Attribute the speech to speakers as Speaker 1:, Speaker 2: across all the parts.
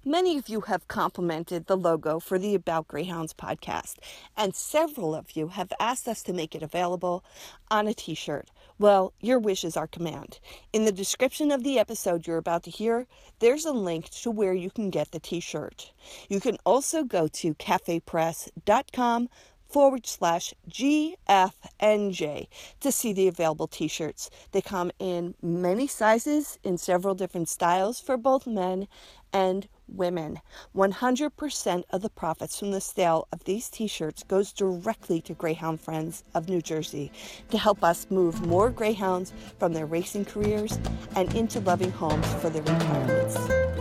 Speaker 1: Many of you have complimented the logo for the About Greyhounds podcast, and several of you have asked us to make it available on a t-shirt. Well, your wish is our command. In the description of the episode you're about to hear, there's a link to where you can get the t-shirt. You can also go to cafepress.com/GFNJ to see the available t-shirts. They come in many sizes in several different styles for both men and women. 100% of the profits from the sale of these t-shirts goes directly to Greyhound Friends of New Jersey to help us move more greyhounds from their racing careers and into loving homes for their retirements.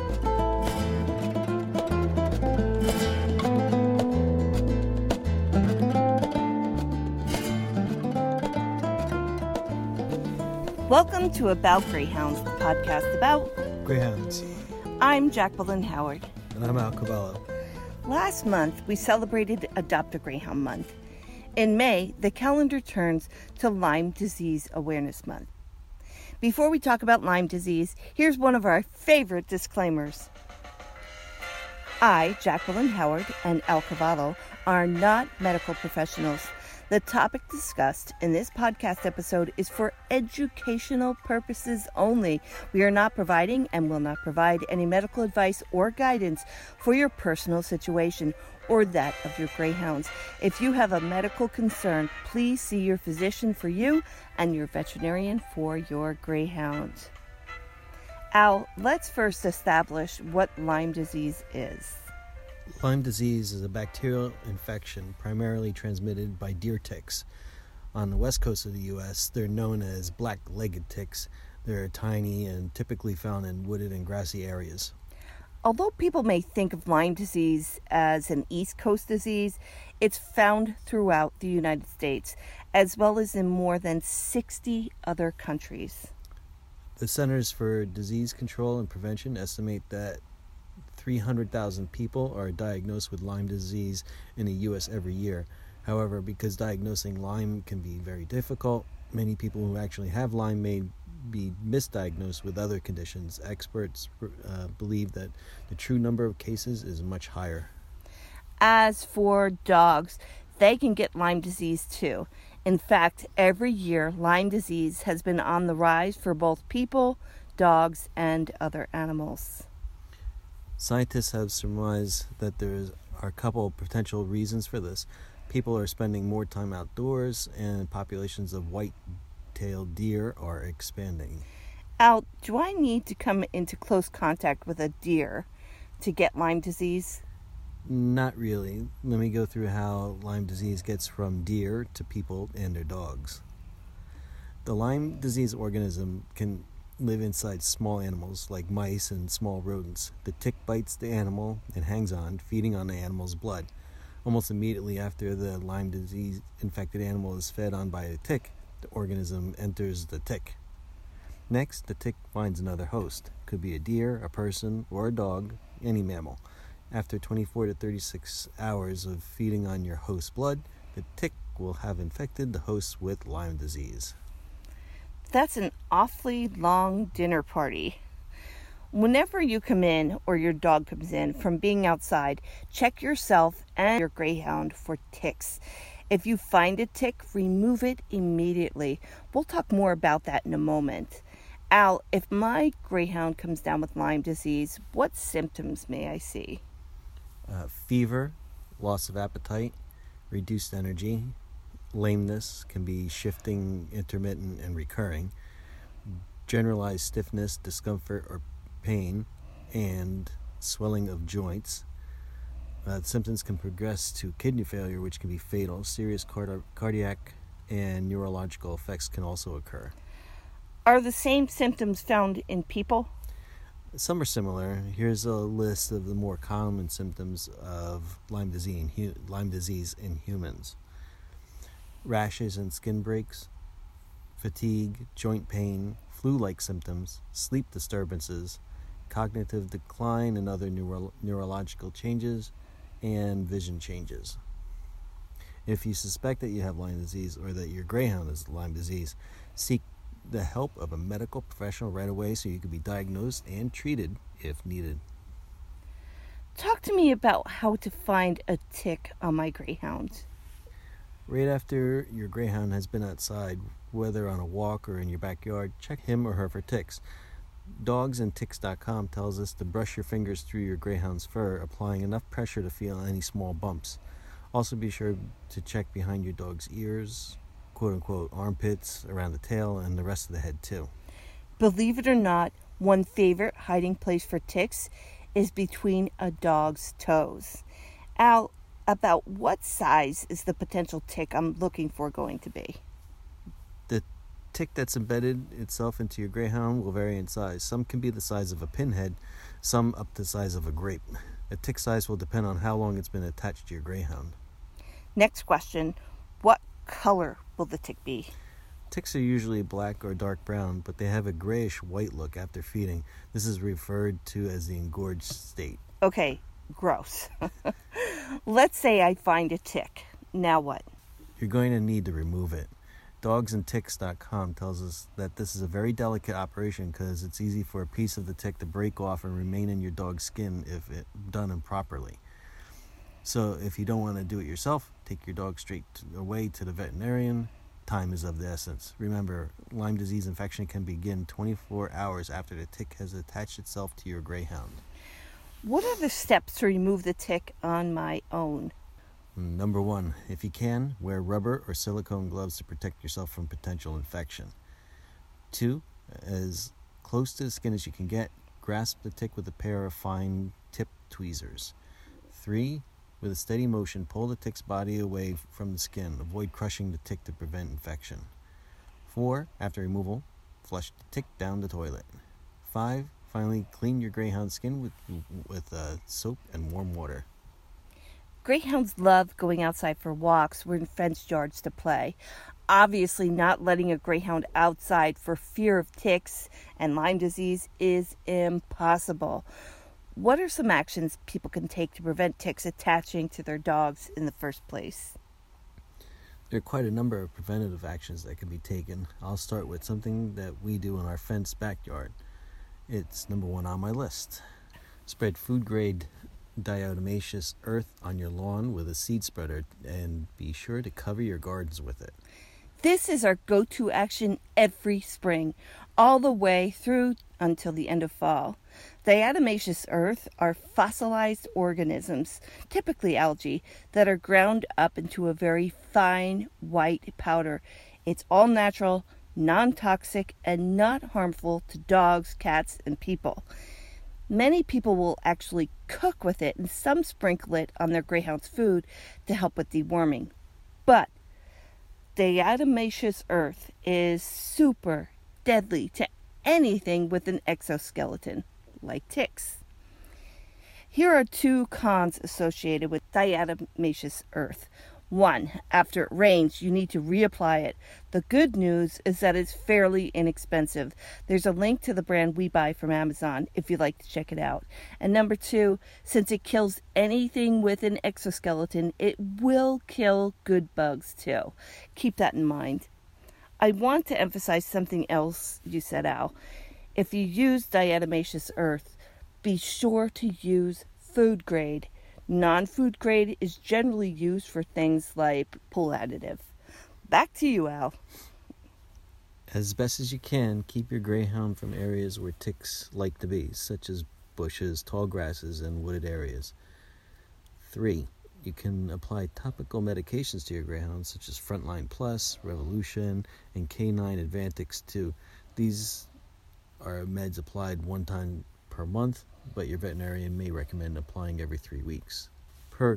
Speaker 1: Welcome to About Greyhounds, the podcast about
Speaker 2: Greyhounds.
Speaker 1: I'm Jacqueline Howard.
Speaker 2: And I'm Al Cavallo.
Speaker 1: Last month, we celebrated Adopt a Greyhound Month. In May, the calendar turns to Lyme Disease Awareness Month. Before we talk about Lyme disease, here's one of our favorite disclaimers. I, Jacqueline Howard, and Al Cavallo are not medical professionals. The topic discussed in this podcast episode is for educational purposes only. We are not providing and will not provide any medical advice or guidance for your personal situation or that of your greyhounds. If you have a medical concern, please see your physician for you and your veterinarian for your greyhound. Al, let's first establish what Lyme disease is.
Speaker 2: Lyme disease is a bacterial infection primarily transmitted by deer ticks. On the west coast of the U.S., they're known as black-legged ticks. They're tiny and typically found in wooded and grassy areas.
Speaker 1: Although people may think of Lyme disease as an East Coast disease, it's found throughout the United States, as well as in more than 60 other countries.
Speaker 2: The Centers for Disease Control and Prevention estimate that 300,000 people are diagnosed with Lyme disease in the U.S. every year. However, because diagnosing Lyme can be very difficult, many people who actually have Lyme may be misdiagnosed with other conditions. Experts believe that the true number of cases is much higher.
Speaker 1: As for dogs, they can get Lyme disease too. In fact, every year, Lyme disease has been on the rise for both people, dogs, and other animals.
Speaker 2: Scientists have surmised that there are a couple of potential reasons for this. People are spending more time outdoors, and populations of white-tailed deer are expanding.
Speaker 1: Al, do I need to come into close contact with a deer to get Lyme disease?
Speaker 2: Not really. Let me go through how Lyme disease gets from deer to people and their dogs. The Lyme disease organism can live inside small animals like mice and small rodents. The tick bites the animal and hangs on, feeding on the animal's blood. Almost immediately after the Lyme disease infected animal is fed on by a tick, the organism enters the tick. Next, the tick finds another host. Could be a deer, a person, or a dog, any mammal. After 24 to 36 hours of feeding on your host's blood, the tick will have infected the host with Lyme disease.
Speaker 1: That's an awfully long dinner party. Whenever you come in or your dog comes in from being outside, check yourself and your greyhound for ticks. If you find a tick, remove it immediately. We'll talk more about that in a moment. Al, if my greyhound comes down with Lyme disease, what symptoms may I see?
Speaker 2: Fever, loss of appetite, reduced energy, lameness can be shifting, intermittent, and recurring, generalized stiffness, discomfort, or pain, and swelling of joints. Symptoms can progress to kidney failure, which can be fatal. Serious cardiac and neurological effects can also occur.
Speaker 1: Are the same symptoms found in people?
Speaker 2: Some are similar. Here's a list of the more common symptoms of Lyme disease in humans. Rashes and skin breaks, fatigue, joint pain, flu-like symptoms, sleep disturbances, cognitive decline and other neurological changes, and vision changes. If you suspect that you have Lyme disease or that your greyhound has Lyme disease, seek the help of a medical professional right away so you can be diagnosed and treated if needed.
Speaker 1: talk to me about how to find a tick on my greyhound.
Speaker 2: Right after your greyhound has been outside, whether on a walk or in your backyard, check him or her for ticks. Dogsandticks.com tells us to brush your fingers through your greyhound's fur, applying enough pressure to feel any small bumps. Also be sure to check behind your dog's ears, quote-unquote armpits, around the tail, and the rest of the head too.
Speaker 1: Believe it or not, one favorite hiding place for ticks is between a dog's toes. Al, about what size is the potential tick I'm looking for going to be?
Speaker 2: The tick that's embedded itself into your greyhound will vary in size. Some can be the size of a pinhead, some up to the size of a grape. The tick size will depend on how long it's been attached to your greyhound.
Speaker 1: Next question, what color will the tick be?
Speaker 2: Ticks are usually black or dark brown, but they have a grayish-white look after feeding. This is referred to as the engorged state.
Speaker 1: Okay, gross. Let's say I find a tick. Now what?
Speaker 2: You're going to need to remove it. Dogsandticks.com tells us that this is a very delicate operation because it's easy for a piece of the tick to break off and remain in your dog's skin if it done improperly. So if you don't want to do it yourself, take your dog straight away to the veterinarian. Time is of the essence. Remember, Lyme disease infection can begin 24 hours after the tick has attached itself to your greyhound.
Speaker 1: What are the steps to remove the tick on my own?
Speaker 2: Number 1, if you can, wear rubber or silicone gloves to protect yourself from potential infection. 2, as close to the skin as you can get, grasp the tick with a pair of fine tip tweezers. 3, with a steady motion, pull the tick's body away from the skin. Avoid crushing the tick to prevent infection. 4, after removal, flush the tick down the toilet. 5, finally, clean your greyhound's skin with soap and warm water.
Speaker 1: Greyhounds love going outside for walks or in fenced yards to play. Obviously, not letting a greyhound outside for fear of ticks and Lyme disease is impossible. What are some actions people can take to prevent ticks attaching to their dogs in the first place?
Speaker 2: There are quite a number of preventative actions that can be taken. I'll start with something that we do in our fenced backyard. It's number 1 on my list. Spread food-grade diatomaceous earth on your lawn with a seed spreader and be sure to cover your gardens with it.
Speaker 1: This is our go-to action every spring, all the way through until the end of fall. Diatomaceous earth are fossilized organisms, typically algae, that are ground up into a very fine white powder. It's all natural, non-toxic, and not harmful to dogs, cats, and people. Many people will actually cook with it, and some sprinkle it on their greyhound's food to help with deworming. But diatomaceous earth is super deadly to anything with an exoskeleton, like ticks. Here are 2 cons associated with diatomaceous earth. 1, after it rains, you need to reapply it. The good news is that it's fairly inexpensive. There's a link to the brand we buy from Amazon if you'd like to check it out. And number 2, since it kills anything with an exoskeleton, it will kill good bugs too. Keep that in mind. I want to emphasize something else you said, Al. If you use diatomaceous earth, be sure to use food grade. Non-food grade is generally used for things like pool additive. Back to you, Al.
Speaker 2: As best as you can, keep your greyhound from areas where ticks like to be, such as bushes, tall grasses, and wooded areas. 3, you can apply topical medications to your greyhound, such as Frontline Plus, Revolution, and K9 Advantix 2. These are meds applied 1 time per month, but your veterinarian may recommend applying every 3 weeks. Per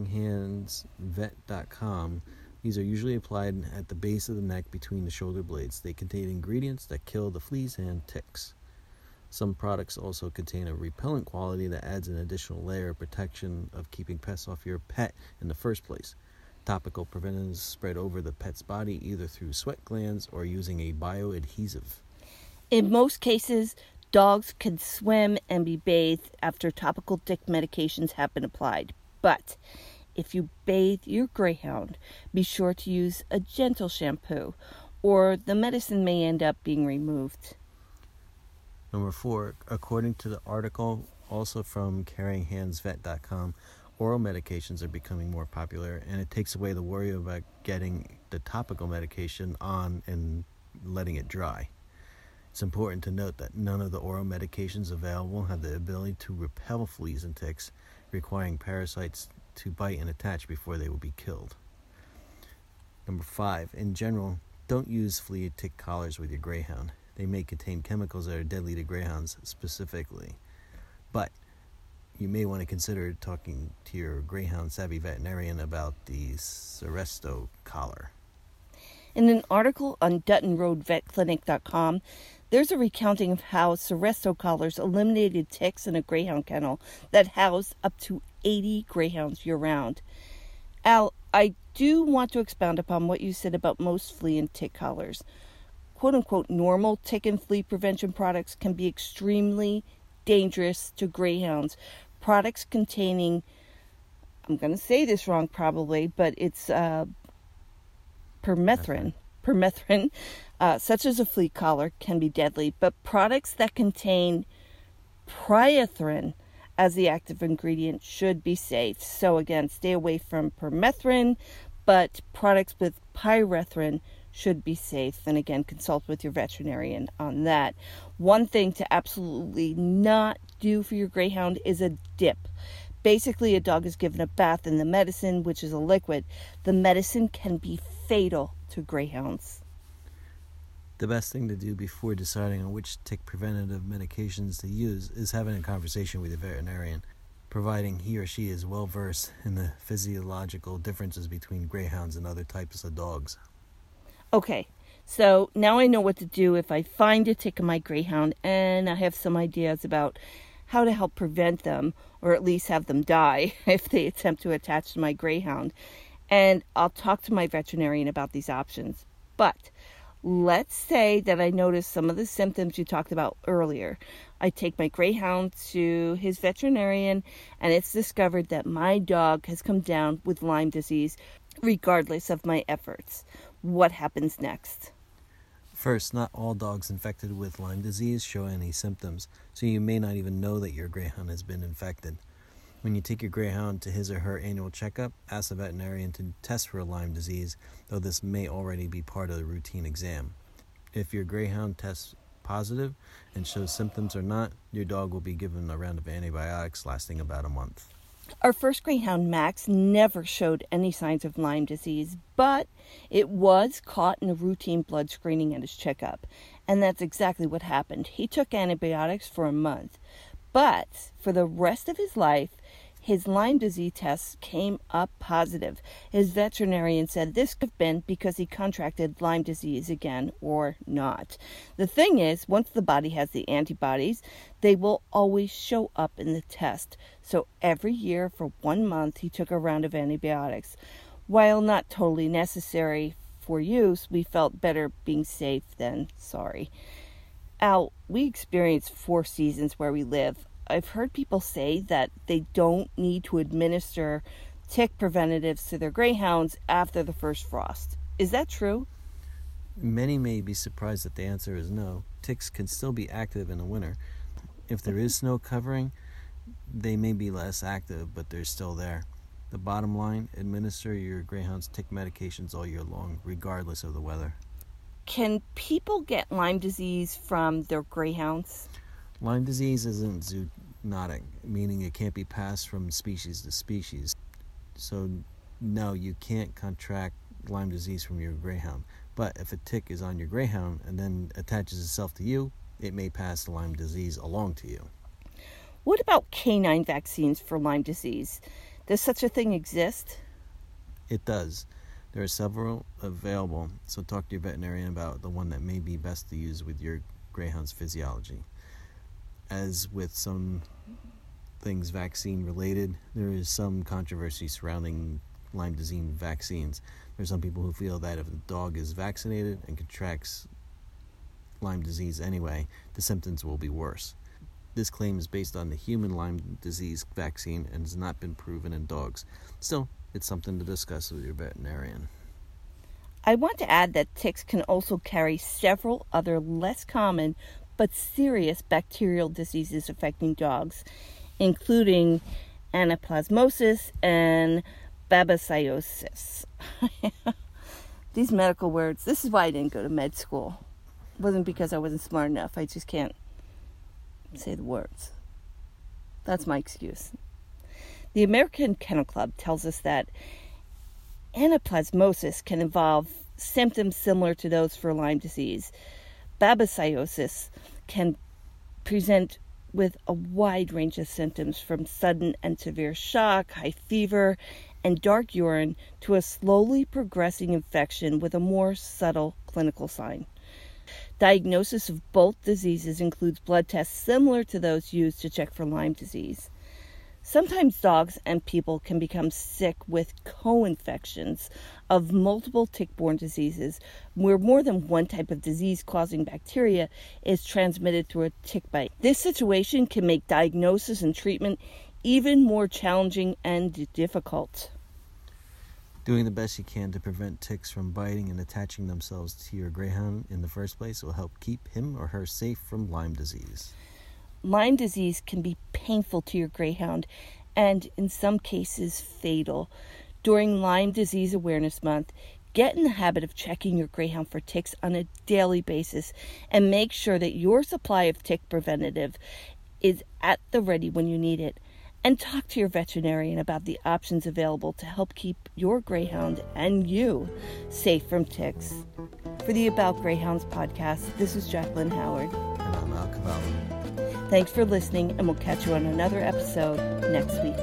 Speaker 2: caringhandsvet.com, these are usually applied at the base of the neck between the shoulder blades. They contain ingredients that kill the fleas and ticks. Some products also contain a repellent quality that adds an additional layer of protection of keeping pests off your pet in the first place. Topical preventatives spread over the pet's body either through sweat glands or using a bioadhesive.
Speaker 1: In most cases, dogs can swim and be bathed after topical tick medications have been applied. But if you bathe your greyhound, be sure to use a gentle shampoo, or the medicine may end up being removed.
Speaker 2: Number 4, according to the article Also from caringhandsvet.com, oral medications are becoming more popular, and it takes away the worry about getting the topical medication on and letting it dry. It's important to note that none of the oral medications available have the ability to repel fleas and ticks, requiring parasites to bite and attach before they will be killed. Number 5. In general, don't use flea and tick collars with your greyhound. They may contain chemicals that are deadly to greyhounds specifically. But you may want to consider talking to your greyhound savvy veterinarian about the Seresto collar.
Speaker 1: In an article on DuttonRoadVetClinic.com, there's a recounting of how Seresto collars eliminated ticks in a greyhound kennel that housed up to 80 greyhounds year-round. Al, I do want to expound upon what you said about most flea and tick collars. Quote-unquote normal tick and flea prevention products can be extremely dangerous to greyhounds. Products containing, I'm going to say this wrong probably, but it's permethrin, such as a flea collar, can be deadly. But products that contain pyrethrin as the active ingredient should be safe. So again, stay away from permethrin, but products with pyrethrin should be safe. And again, consult with your veterinarian on that. One thing to absolutely not do for your greyhound is a dip. Basically, a dog is given a bath in the medicine, which is a liquid. The medicine can be fatal to greyhounds.
Speaker 2: The best thing to do before deciding on which tick preventative medications to use is having a conversation with your veterinarian, providing he or she is well versed in the physiological differences between greyhounds and other types of dogs.
Speaker 1: Okay, so now I know what to do if I find a tick in my greyhound, and I have some ideas about how to help prevent them, or at least have them die if they attempt to attach to my greyhound. And I'll talk to my veterinarian about these options. But let's say that I notice some of the symptoms you talked about earlier. I take my greyhound to his veterinarian, and it's discovered that my dog has come down with Lyme disease, regardless of my efforts. What happens next?
Speaker 2: First, not all dogs infected with Lyme disease show any symptoms, so you may not even know that your greyhound has been infected. When you take your greyhound to his or her annual checkup, ask the veterinarian to test for Lyme disease, though this may already be part of the routine exam. If your greyhound tests positive and shows symptoms or not, your dog will be given a round of antibiotics lasting about a month.
Speaker 1: Our first greyhound, Max, never showed any signs of Lyme disease, but it was caught in a routine blood screening at his checkup. And that's exactly what happened. He took antibiotics for a month, but for the rest of his life, his Lyme disease tests came up positive. His veterinarian said this could have been because he contracted Lyme disease again or not. The thing is, once the body has the antibodies, they will always show up in the test. So every year for 1 month, he took a round of antibiotics. While not totally necessary for use, we felt better being safe than sorry. Al, we experience 4 seasons where we live. I've heard people say that they don't need to administer tick preventatives to their greyhounds after the first frost. Is that true?
Speaker 2: Many may be surprised that the answer is no. Ticks can still be active in the winter. If there is snow covering, they may be less active, but they're still there. The bottom line, administer your greyhound's tick medications all year long, regardless of the weather.
Speaker 1: Can people get Lyme disease from their greyhounds?
Speaker 2: Lyme disease isn't zoonotic, meaning it can't be passed from species to species. So, no, you can't contract Lyme disease from your greyhound. But if a tick is on your greyhound and then attaches itself to you, it may pass the Lyme disease along to you.
Speaker 1: What about canine vaccines for Lyme disease? Does such a thing exist?
Speaker 2: It does. There are several available, so talk to your veterinarian about the one that may be best to use with your greyhound's physiology. As with some things vaccine related, there is some controversy surrounding Lyme disease vaccines. There are some people who feel that if the dog is vaccinated and contracts Lyme disease anyway, the symptoms will be worse. This claim is based on the human Lyme disease vaccine and has not been proven in dogs. Still, it's something to discuss with your veterinarian.
Speaker 1: I want to add that ticks can also carry several other less common but serious bacterial diseases affecting dogs, including anaplasmosis and babesiosis. These medical words, this is why I didn't go to med school. It wasn't because I wasn't smart enough. I just can't say the words. That's my excuse. The American Kennel Club tells us that anaplasmosis can involve symptoms similar to those for Lyme disease. Babesiosis can present with a wide range of symptoms, from sudden and severe shock, high fever, and dark urine to a slowly progressing infection with a more subtle clinical sign. Diagnosis of both diseases includes blood tests similar to those used to check for Lyme disease. Sometimes dogs and people can become sick with co-infections of multiple tick-borne diseases, where more than one type of disease-causing bacteria is transmitted through a tick bite. This situation can make diagnosis and treatment even more challenging and difficult.
Speaker 2: Doing the best you can to prevent ticks from biting and attaching themselves to your greyhound in the first place will help keep him or her safe from Lyme disease.
Speaker 1: Lyme disease can be painful to your greyhound and, in some cases, fatal. During Lyme Disease Awareness Month, get in the habit of checking your greyhound for ticks on a daily basis and make sure that your supply of tick preventative is at the ready when you need it. And talk to your veterinarian about the options available to help keep your greyhound and you safe from ticks. For the About Greyhounds podcast, this is Jacqueline Howard.
Speaker 2: And I'm Al Cavallo.
Speaker 1: Thanks for listening, and we'll catch you on another episode next week.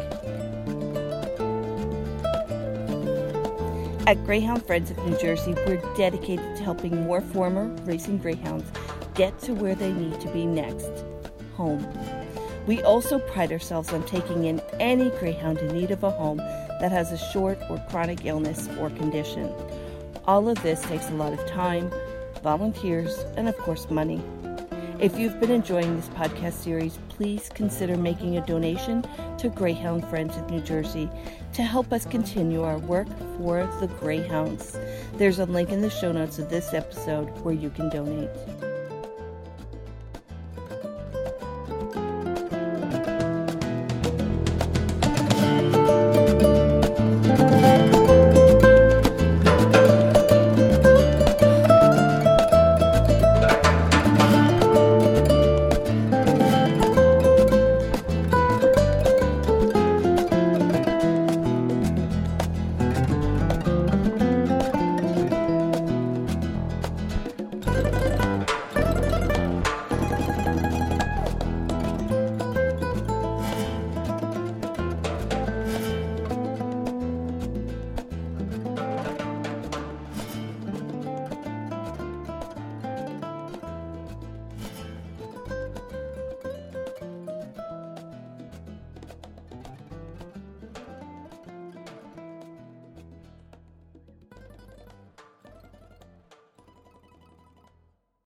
Speaker 1: At Greyhound Friends of New Jersey, we're dedicated to helping more former racing greyhounds get to where they need to be next, home. We also pride ourselves on taking in any greyhound in need of a home that has a short or chronic illness or condition. All of this takes a lot of time, volunteers, and of course money. If you've been enjoying this podcast series, please consider making a donation to Greyhound Friends of New Jersey to help us continue our work for the greyhounds. There's a link in the show notes of this episode where you can donate.